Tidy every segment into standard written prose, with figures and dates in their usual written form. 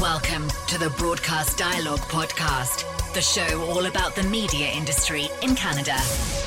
Welcome to the Broadcast Dialogue Podcast, the show all about the media industry in Canada.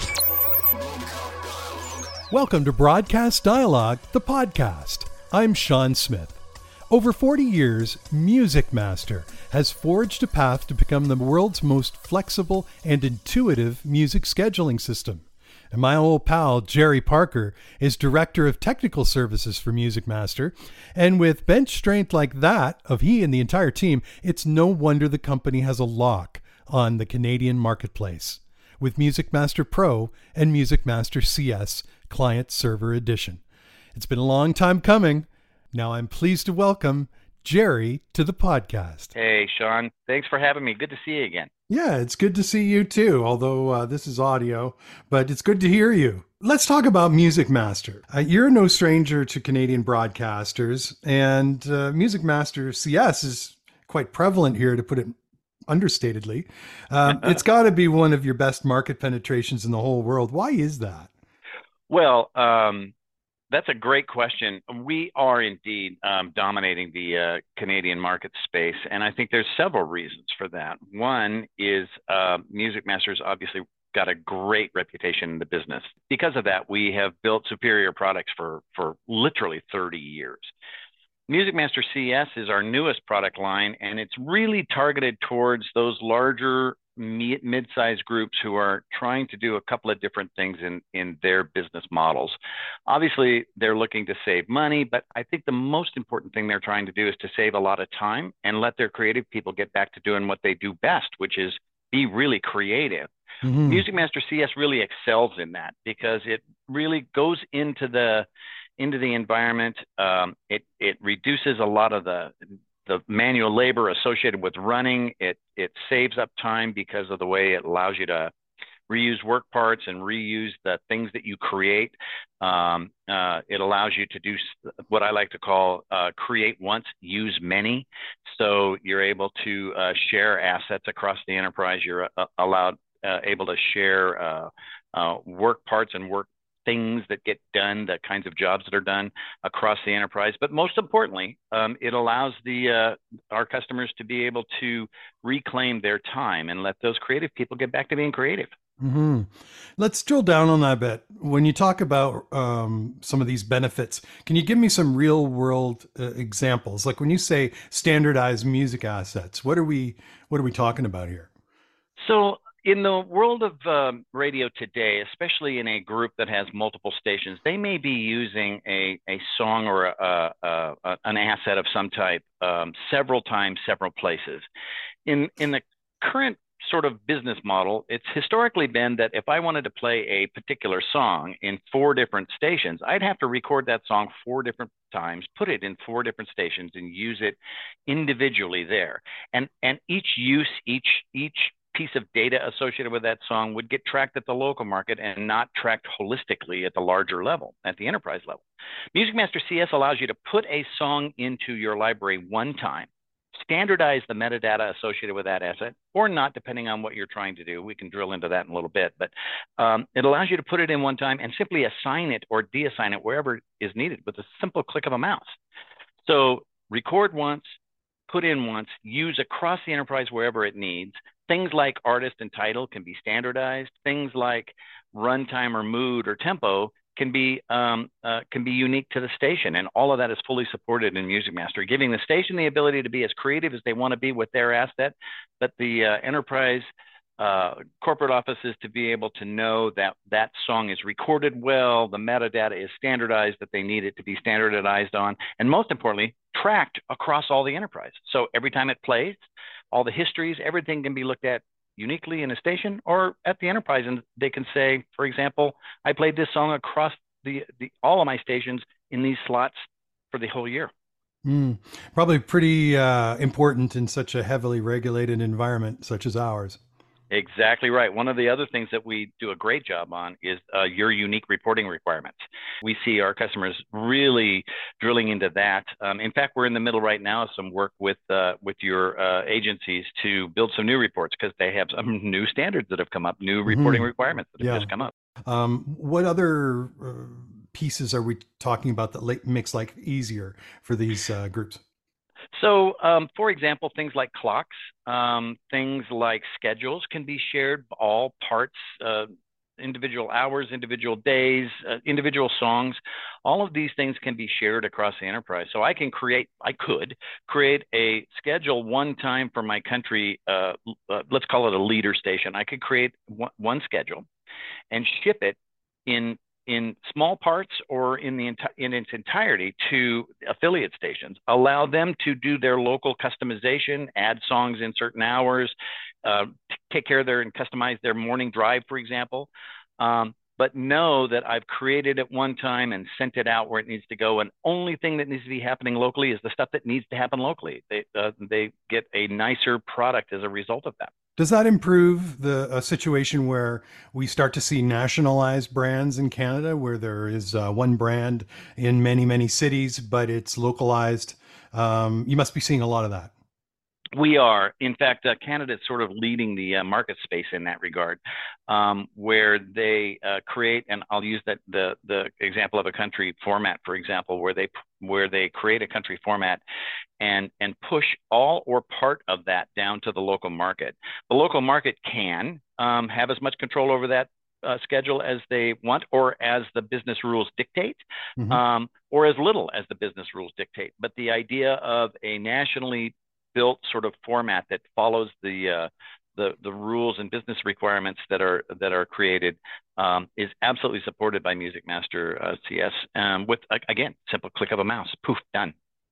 Welcome to Broadcast Dialogue, the podcast. I'm Sean Smith. Over 40 years, Music Master has forged a path to become the world's most flexible and intuitive music scheduling system. And my old pal, Jerry Parker, is Director of Technical Services for Music Master. And with bench strength like that of he and the entire team, it's no wonder the company has a lock on the Canadian marketplace with Music Master Pro and Music Master CS Client Server Edition. It's been a long time coming. Now I'm pleased to welcome Jerry to the podcast. Hey, Sean. Thanks for having me. Good to see you again. Yeah, it's good to see you too, although this is audio, but it's good to hear you. Let's talk about Music Master. You're no stranger to Canadian broadcasters, and Music Master CS is quite prevalent here, to put it understatedly. It's got to be one of your best market penetrations in the whole world. Why is that? Well, that's a great question. We are indeed dominating the Canadian market space, and I think there's several reasons for that. One is Music Master's obviously got a great reputation in the business. Because of that, we have built superior products for literally 30 years. Music Master CS is our newest product line, and it's really targeted towards those larger mid-sized groups who are trying to do a couple of different things in their business models. Obviously, they're looking to save money, but I think the most important thing they're trying to do is to save a lot of time and let their creative people get back to doing what they do best, which is be really creative. Mm-hmm. Music Master CS really excels in that because it really goes into the environment. It reduces a lot of the manual labor associated with running. It saves up time because of the way it allows you to reuse work parts and reuse the things that you create. It allows you to do what I like to call create once, use many. So you're able to share assets across the enterprise. You're able to share work parts and work things that get done, the kinds of jobs that are done across the enterprise. But most importantly, it allows our customers to be able to reclaim their time and let those creative people get back to being creative. Mm-hmm. Let's drill down on that a bit. When you talk about some of these benefits, can you give me some real world examples? Like when you say standardized music assets, what are we talking about here? So in the world of radio today, especially in a group that has multiple stations, they may be using a song or an asset of some type several times, several places. In the current sort of business model, it's historically been that if I wanted to play a particular song in 4 different stations, I'd have to record that song 4 different times, put it in 4 different stations, and use it individually there. And each piece of data associated with that song would get tracked at the local market and not tracked holistically at the larger level, at the enterprise level. Music Master CS allows you to put a song into your library one time, standardize the metadata associated with that asset, or not, depending on what you're trying to do. We can drill into that in a little bit, but it allows you to put it in one time and simply assign it or deassign it wherever is needed with a simple click of a mouse. So record once, put in once, use across the enterprise wherever it needs. Things like artist and title can be standardized. Things like runtime or mood or tempo can be unique to the station, and all of that is fully supported in Music Master, giving the station the ability to be as creative as they want to be with their asset, but the enterprise corporate offices to be able to know that that song is recorded well, the metadata is standardized that they need it to be standardized on, and most importantly, tracked across all the enterprise. So every time it plays, all the histories, everything can be looked at uniquely in a station or at the enterprise, and they can say, for example, I played this song across all of my stations in these slots for the whole year. Probably pretty important in such a heavily regulated environment such as ours. Exactly right. One of the other things that we do a great job on is your unique reporting requirements. We see our customers really drilling into that. In fact, we're in the middle right now of some work with your agencies to build some new reports because they have some new standards that have come up, new reporting requirements that have just come up. What other pieces are we talking about that makes life easier for these groups? So, for example, things like clocks, things like schedules can be shared, all parts, individual hours, individual days, individual songs. All of these things can be shared across the enterprise. So I could create a schedule one time for my country. Let's call it a leader station. I could create one schedule and ship it in small parts or in its entirety to affiliate stations. Allow them to do their local customization, add songs in certain hours, take care of and customize their morning drive, for example. But know that I've created it one time and sent it out where it needs to go. And only thing that needs to be happening locally is the stuff that needs to happen locally. They get a nicer product as a result of that. Does that improve the situation where we start to see nationalized brands in Canada, where there is one brand in many, many cities, but it's localized? You must be seeing a lot of that. We are. In fact, Canada is sort of leading the market space in that regard, where they create, and I'll use the example of a country format, for example, where they create a country format and push all or part of that down to the local market. The local market can have as much control over that schedule as they want, or as the business rules dictate, or as little as the business rules dictate. But the idea of a nationally built sort of format that follows the rules and business requirements that are created is absolutely supported by Music Master CS with, again, simple click of a mouse, poof, done.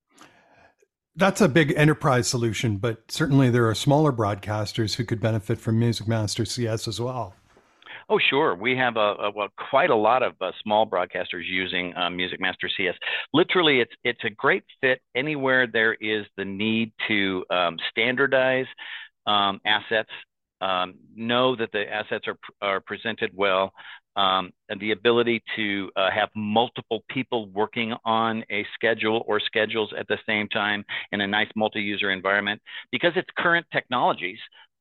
That's a big enterprise solution, but certainly there are smaller broadcasters who could benefit from Music Master CS as well. Oh, sure. We have quite a lot of small broadcasters using Music Master CS. Literally, it's a great fit anywhere there is the need to standardize assets, know that the assets are presented well, and the ability to have multiple people working on a schedule or schedules at the same time in a nice multi-user environment, because it's current technologies.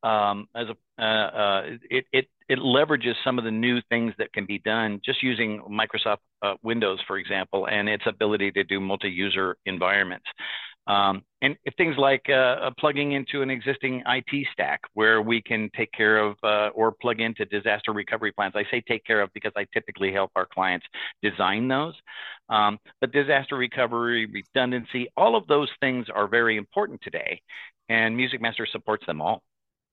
It leverages some of the new things that can be done just using Microsoft Windows, for example, and its ability to do multi-user environments. And if things like plugging into an existing IT stack where we can take care of or plug into disaster recovery plans. I say take care of because I typically help our clients design those. But disaster recovery, redundancy, all of those things are very important today, and Music Master supports them all.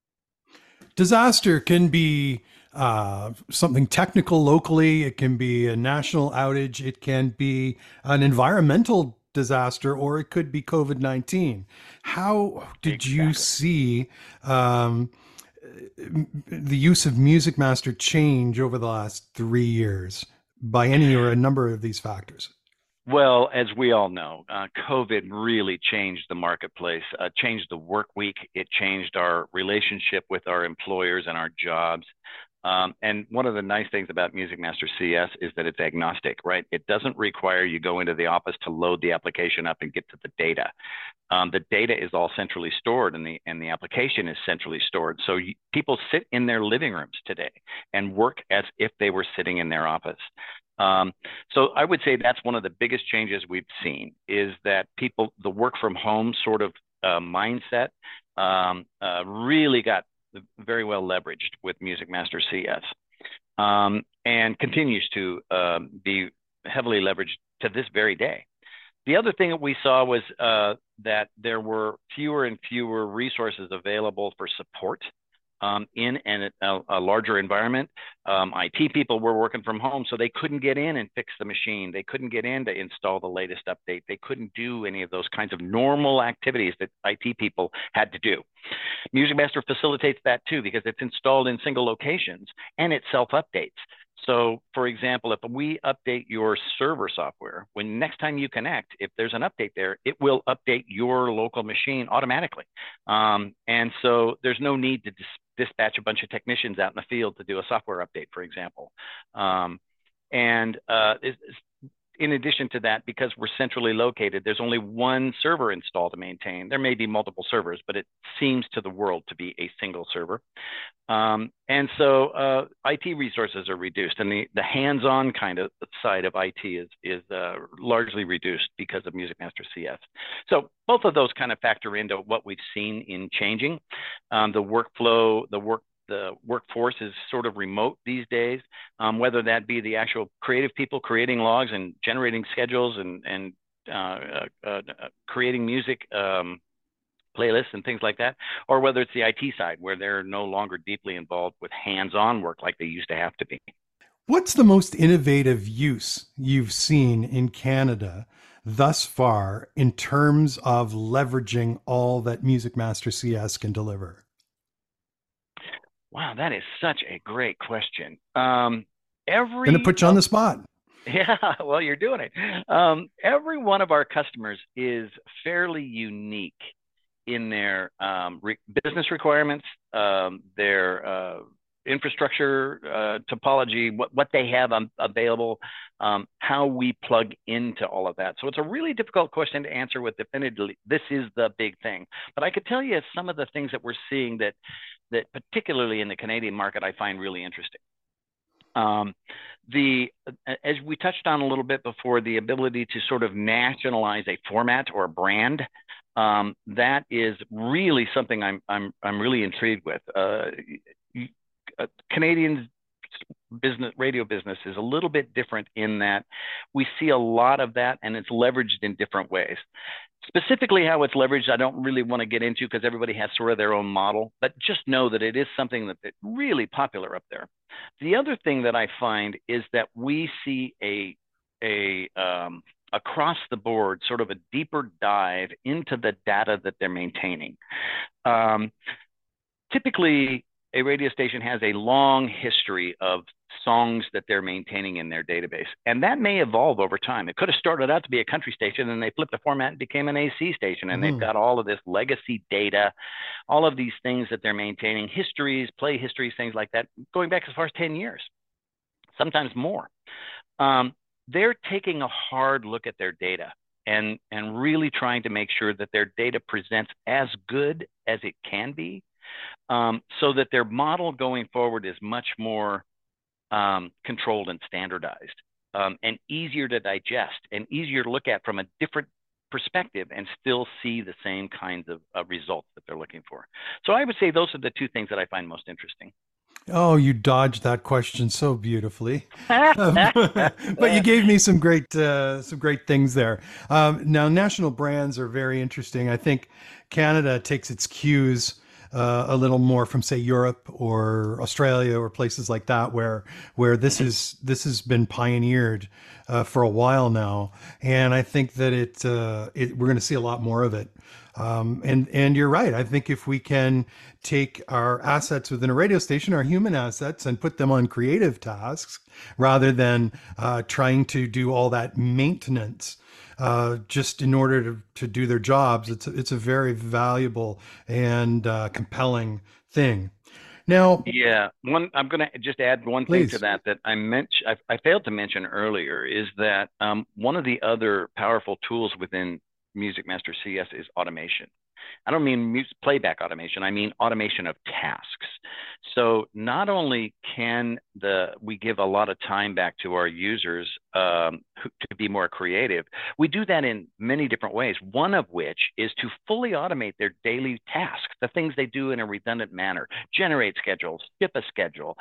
Disaster can be something technical locally. It can be a national outage. It can be an environmental disaster, or it could be COVID-19. How did you see the use of Music Master change over the last 3 years by any or a number of these factors? Well, as we all know, COVID really changed the marketplace, changed the work week. It changed our relationship with our employers and our jobs. And one of the nice things about Music Master CS is that it's agnostic, right? It doesn't require you go into the office to load the application up and get to the data. The data is all centrally stored, and the application is centrally stored. So people sit in their living rooms today and work as if they were sitting in their office. So I would say that's one of the biggest changes we've seen, is that the work from home sort of mindset really got very well leveraged with Music Master CS, and continues to be heavily leveraged to this very day. The other thing that we saw was that there were fewer and fewer resources available for support in a larger environment. IT people were working from home, so they couldn't get in and fix the machine. They couldn't get in to install the latest update. They couldn't do any of those kinds of normal activities that IT people had to do. Music Master facilitates that too, because it's installed in single locations and it self-updates. So, for example, if we update your server software, when next time you connect, if there's an update there, it will update your local machine automatically. And so there's no need to dispatch a bunch of technicians out in the field to do a software update, for example. in addition to that, because we're centrally located, there's only one server installed to maintain. There may be multiple servers, but it seems to the world to be a single server. And so IT resources are reduced, and the hands-on kind of side of IT is largely reduced because of MusicMaster CS. So both of those kind of factor into what we've seen in changing. The workflow, the workforce is sort of remote these days, whether that be the actual creative people creating logs and generating schedules and creating music playlists and things like that, or whether it's the IT side where they're no longer deeply involved with hands-on work like they used to have to be. What's the most innovative use you've seen in Canada thus far in terms of leveraging all that MusicMaster CS can deliver? Wow, that is such a great question. Going to put you on the spot. Yeah, well, you're doing it. Every one of our customers is fairly unique in their business requirements, their infrastructure topology, what they have available, how we plug into all of that. So it's a really difficult question to answer with definitively, this is the big thing. But I could tell you some of the things that we're seeing that particularly in the Canadian market, I find really interesting. As we touched on a little bit before, the ability to sort of nationalize a format or a brand, that is really something I'm really intrigued with. Canadian radio business is a little bit different in that we see a lot of that, and it's leveraged in different ways. Specifically how it's leveraged, I don't really want to get into because everybody has sort of their own model, but just know that it is something that's really popular up there. The other thing that I find is that we see across the board sort of a deeper dive into the data that they're maintaining. Typically, a radio station has a long history of songs that they're maintaining in their database. And that may evolve over time. It could have started out to be a country station and they flipped the format and became an AC station. And they've got all of this legacy data, all of these things that they're maintaining, histories, play histories, things like that, going back as far as 10 years, sometimes more. They're taking a hard look at their data and really trying to make sure that their data presents as good as it can be, so that their model going forward is much more controlled and standardized, and easier to digest and easier to look at from a different perspective and still see the same kinds of results that they're looking for. So I would say those are the two things that I find most interesting. Oh, you dodged that question so beautifully. But you gave me some great things there. Now, national brands are very interesting. I think Canada takes its cues a little more from, say, Europe or Australia or places like that, where this has been pioneered for a while now, and I think that we're going to see a lot more of it. And you're right. I think if we can take our assets within a radio station, our human assets, and put them on creative tasks rather than trying to do all that maintenance just in order to do their jobs, it's a very valuable and compelling thing. Now, yeah, I'm going to just add one thing to that I failed to mention earlier is that one of the other powerful tools within MusicMaster CS is automation. I don't mean playback automation. I mean automation of tasks. So not only can we give a lot of time back to our users to be more creative, we do that in many different ways. One of which is to fully automate their daily tasks, the things they do in a redundant manner, generate schedules, skip a schedule.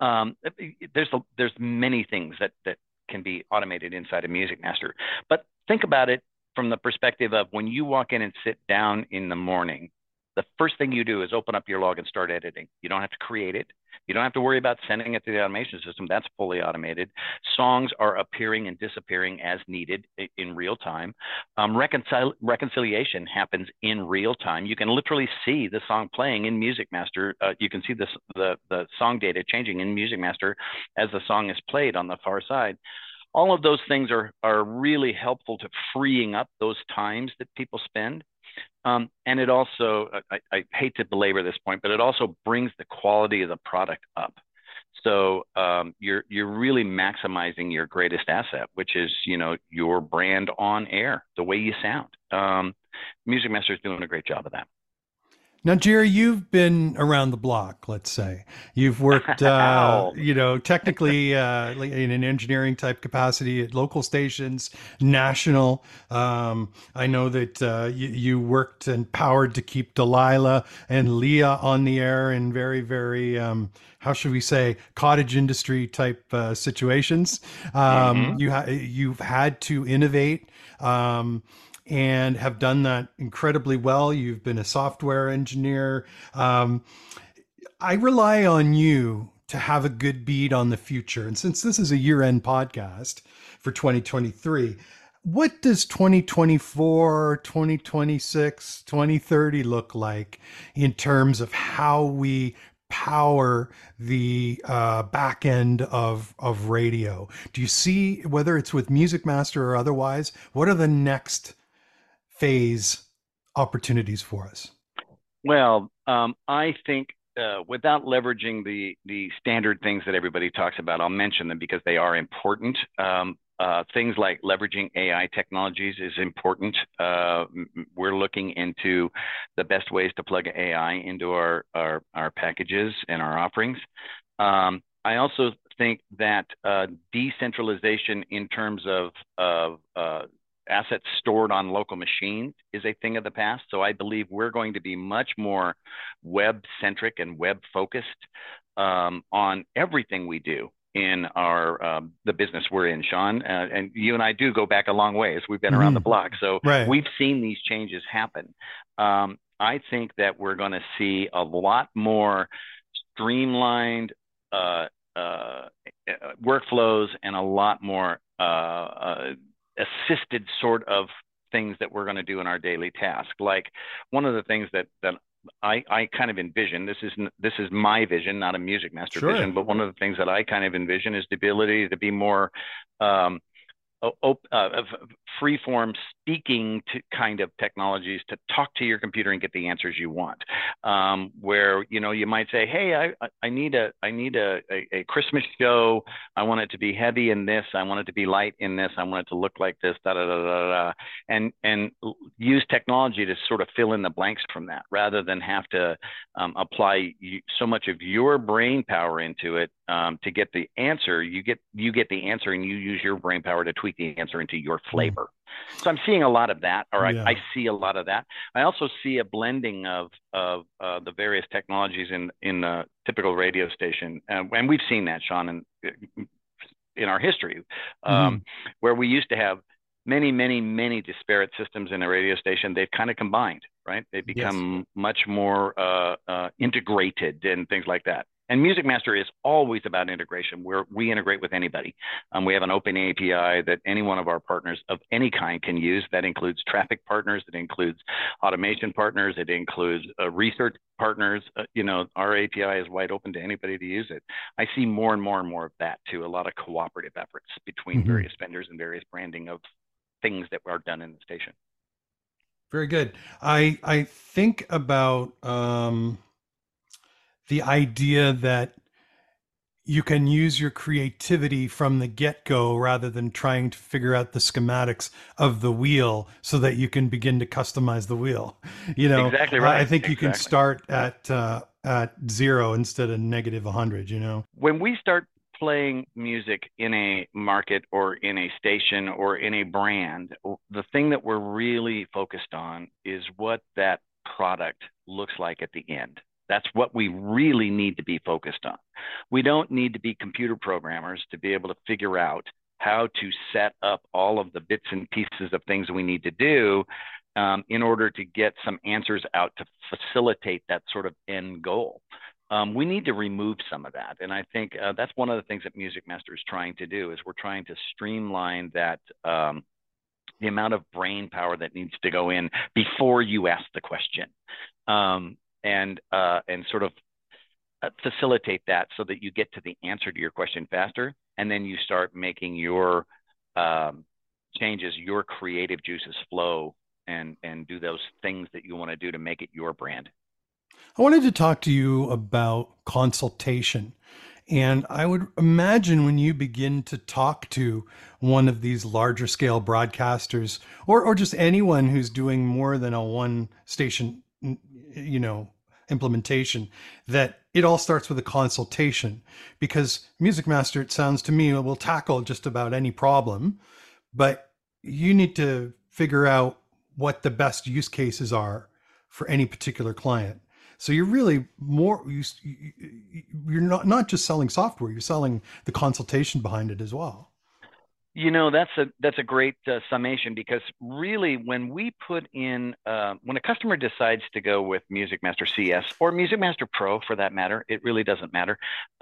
There's many things that can be automated inside of MusicMaster. But think about it from the perspective of when you walk in and sit down in the morning, the first thing you do is open up your log and start editing. You don't have to create it. You don't have to worry about sending it to the automation system. That's fully automated. Songs are appearing and disappearing as needed in real time. Reconciliation happens in real time. You can literally see the song playing in MusicMaster. You can see the song data changing in MusicMaster as the song is played on the far side. All of those things are really helpful to freeing up those times that people spend. And it also, I hate to belabor this point, but it also brings the quality of the product up. So you're really maximizing your greatest asset, which is your brand on air, the way you sound. Music Master is doing a great job of that. Now, Jerry, you've been around the block, let's say. You've worked, technically in an engineering type capacity at local stations, national. I know that you worked and powered to keep Delilah and Leah on the air in very, very, how should we say, cottage industry type situations. You've had to innovate. And have done that incredibly well. You've been a software engineer. I rely on you to have a good bead on the future. And since this is a year-end podcast for 2023, what does 2024, 2026, 2030 look like in terms of how we power the back end of radio? Do you see, whether it's with Music Master or otherwise, what are the next phase opportunities for us? Well, I think without leveraging the standard things that everybody talks about, I'll mention them because they are important. Things like leveraging AI technologies is important. We're looking into the best ways to plug AI into our packages and our offerings. I also think that decentralization in terms of assets stored on local machines is a thing of the past. So I believe we're going to be much more web-centric and web-focused on everything we do in the business we're in, Sean. And you and I do go back a long ways. We've been around the block. So We've seen these changes happen. I think that we're going to see a lot more streamlined workflows and a lot more assisted sort of things that we're going to do in our daily task. Like one of the things that I kind of envision, this is my vision, not a Music Master vision, but one of the things that I kind of envision is the ability to be more free-form speaking to kind of technologies to talk to your computer and get the answers you want. Where you might say, hey, I need a Christmas show. I want it to be heavy in this. I want it to be light in this. I want it to look like this. Da da da da da. And use technology to sort of fill in the blanks from that, rather than have to apply so much of your brain power into it to get the answer. You get the answer, and you use your brain power to tweak the answer into your flavor. So I'm seeing a lot of that, I see a lot of that. I also see a blending of the various technologies in the typical radio station, and we've seen that, Sean, in our history, where we used to have many disparate systems in a radio station. They've kind of combined, right? They've become much more integrated and things like that. And Music Master is always about integration, where we integrate with anybody. We have an open API that any one of our partners of any kind can use. That includes traffic partners. It includes automation partners. It includes research partners. Our API is wide open to anybody to use it. I see more and more of that too. A lot of cooperative efforts between various vendors and various branding of things that are done in the station. Very good. I think about the idea that you can use your creativity from the get-go rather than trying to figure out the schematics of the wheel so that you can begin to customize the wheel. Exactly right. I think you can start at zero instead of negative 100, When we start playing music in a market or in a station or in a brand, the thing that we're really focused on is what that product looks like at the end. That's what we really need to be focused on. We don't need to be computer programmers to be able to figure out how to set up all of the bits and pieces of things we need to do in order to get some answers out to facilitate that sort of end goal. We need to remove some of that. And I think that's one of the things that Music Master is trying to do, is we're trying to streamline that, the amount of brain power that needs to go in before you ask the question. And sort of facilitate that so that you get to the answer to your question faster, and then you start making your changes, your creative juices flow, and do those things that you want to do to make it your brand. I wanted to talk to you about consultation And I would imagine when you begin to talk to one of these larger scale broadcasters, or just anyone who's doing more than a one station, implementation, that it all starts with a consultation, because Music Master, it sounds to me, will tackle just about any problem, but you need to figure out what the best use cases are for any particular client. So you're really you're not just selling software, you're selling the consultation behind it as well. That's a great summation, because really when we put in, when a customer decides to go with Music Master CS or Music Master Pro for that matter, it really doesn't matter.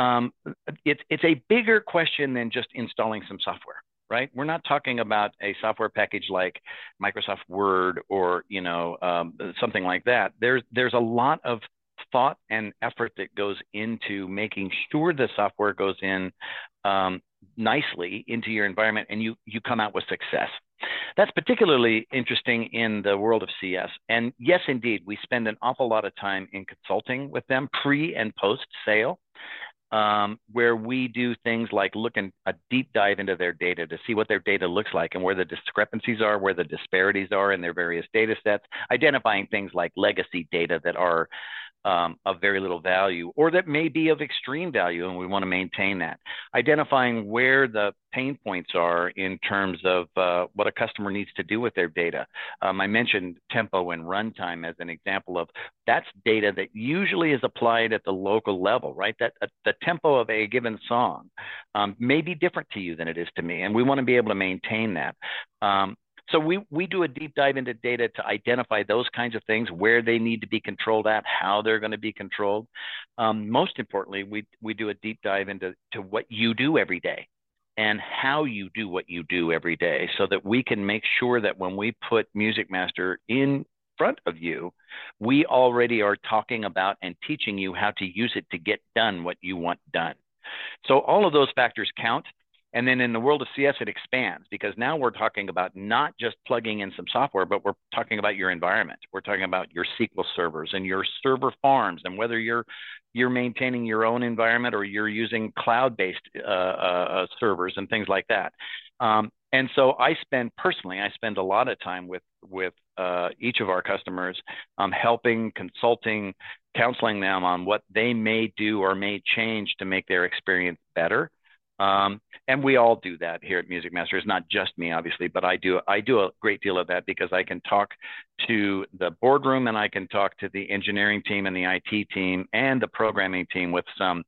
It's a bigger question than just installing some software, right? We're not talking about a software package like Microsoft Word or, something like that. There's a lot of thought and effort that goes into making sure the software goes in nicely into your environment and you come out with success. That's particularly interesting in the world of CS. And yes, indeed, we spend an awful lot of time in consulting with them pre and post sale, where we do things like a deep dive into their data to see what their data looks like and where the discrepancies are, where the disparities are in their various data sets, identifying things like legacy data that are of very little value, or that may be of extreme value, and we want to maintain that. Identifying where the pain points are in terms of what a customer needs to do with their data. I mentioned tempo and runtime as an example of that's data that usually is applied at the local level, right? That the tempo of a given song may be different to you than it is to me, and we want to be able to maintain that. So we do a deep dive into data to identify those kinds of things, where they need to be controlled at, how they're going to be controlled. Most importantly, we do a deep dive into what you do every day and how you do what you do every day, so that we can make sure that when we put Music Master in front of you, we already are talking about and teaching you how to use it to get done what you want done. So all of those factors count. And then in the world of CS, it expands, because now we're talking about not just plugging in some software, but we're talking about your environment. We're talking about your SQL servers and your server farms, and whether you're maintaining your own environment or you're using cloud-based servers and things like that. And so I spend a lot of time with each of our customers, helping, consulting, counseling them on what they may do or may change to make their experience better. And we all do that here at Music Master. It's not just me, obviously, but I do a great deal of that, because I can talk to the boardroom and I can talk to the engineering team and the IT team and the programming team with some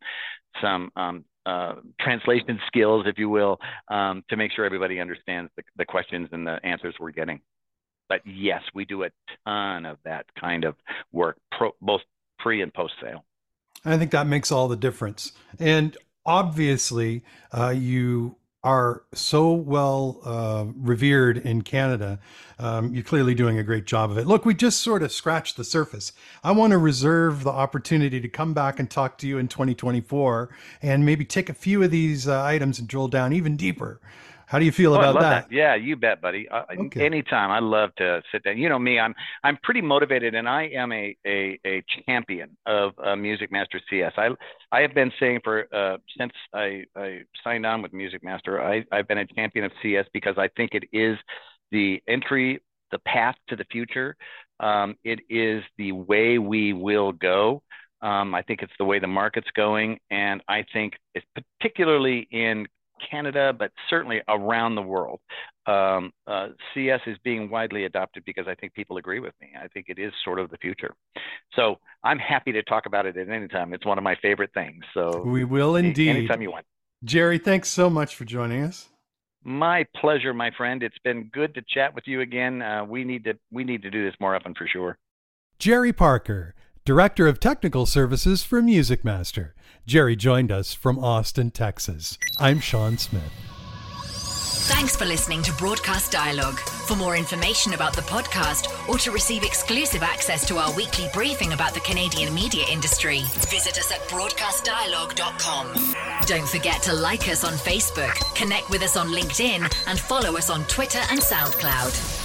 translation skills, if you will, to make sure everybody understands the questions and the answers we're getting. But yes, we do a ton of that kind of work, both pre and post sale. I think that makes all the difference. And obviously, you are so well revered in Canada. You're clearly doing a great job of it. Look, we just sort of scratched the surface. I want to reserve the opportunity to come back and talk to you in 2024 and maybe take a few of these items and drill down even deeper. How do you feel about I love that? Yeah, you bet, buddy. Okay. Anytime. I love to sit down. You know me, I'm pretty motivated, and I am a champion of Music Master CS. I have been saying since I signed on with Music Master, I've been a champion of CS, because I think it is the path to the future. It is the way we will go. I think it's the way the market's going, and I think it's particularly in Canada, but certainly around the world, CS is being widely adopted, because I think people agree with me. I think it is sort of the future. So I'm happy to talk about it at any time. It's one of my favorite things. So we will indeed. Anytime you want. Jerry, thanks so much for joining us. My pleasure, my friend. It's been good to chat with you again. We need to do this more often for sure. Jerry Parker, Director of Technical Services for Music Master. Jerry joined us from Austin, Texas. I'm Sean Smith. Thanks for listening to Broadcast Dialogue. For more information about the podcast or to receive exclusive access to our weekly briefing about the Canadian media industry, visit us at broadcastdialogue.com. Don't forget to like us on Facebook, connect with us on LinkedIn, and follow us on Twitter and SoundCloud.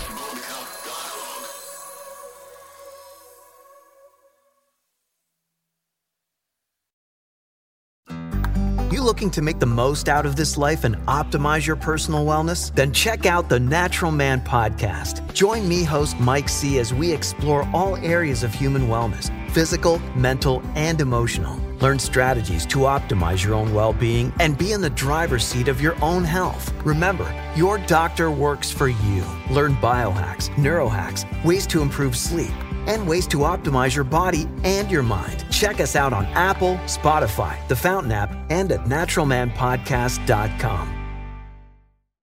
looking to make the most out of this life and optimize your personal wellness? Then check out the Natural Man Podcast. Join me, host Mike C., as we explore all areas of human wellness, physical, mental, and emotional. Learn strategies to optimize your own well-being and be in the driver's seat of your own health. Remember, your doctor works for you. Learn biohacks, neurohacks, ways to improve sleep, and ways to optimize your body and your mind. Check us out on Apple, Spotify, the Fountain app, and at naturalmanpodcast.com.